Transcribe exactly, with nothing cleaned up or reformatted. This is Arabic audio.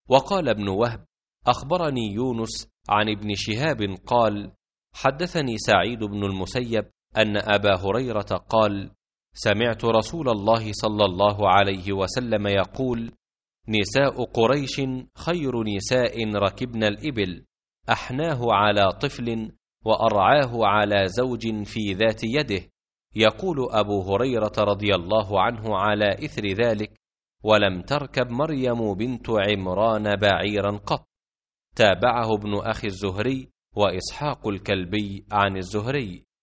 وقال ابن وهب: أخبرني يونس عن ابن شهاب قال: حدثني سعيد بن المسيب أن أبا هريرة قال: سمعت رسول الله صلى الله عليه وسلم يقول: نساء قريش خير نساء ركبن الإبل، أحناه على طفل وأرعاه على زوج في ذات يده. يقول أبو هريرة رضي الله عنه على إثر ذلك: ولم تركب مريم بنت عمران بعيرا قط. تابعه ابن أخي الزهري وإسحاق الكلبي عن الزهري.